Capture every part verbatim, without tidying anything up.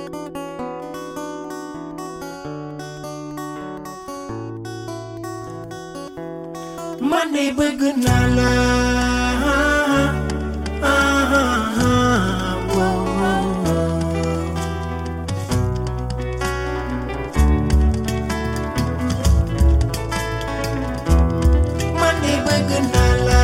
man de bëgg naa la man de bëgg naa la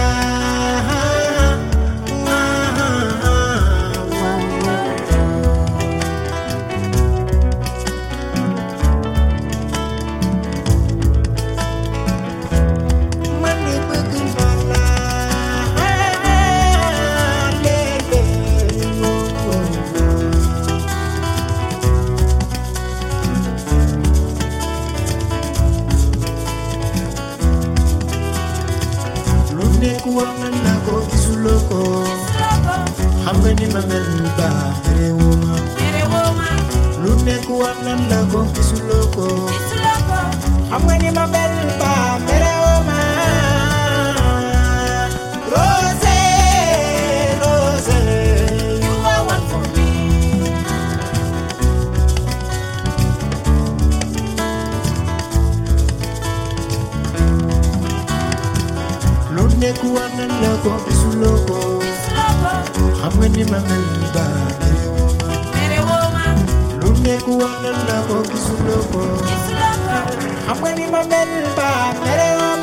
ku wax na la ko gisuloo ko xam nga ni ma mel ba mere woma lu nekk wax na la ko gisuloo ko xam nga ni ma mel ba mere woma Rose Rose you are one for me lu nekk wax na la ko gisuloo ko xam nga ni ma mel ba mere woma lu nekk wax na la ko gisuloo ko xam nga ni ma mel ba mere woma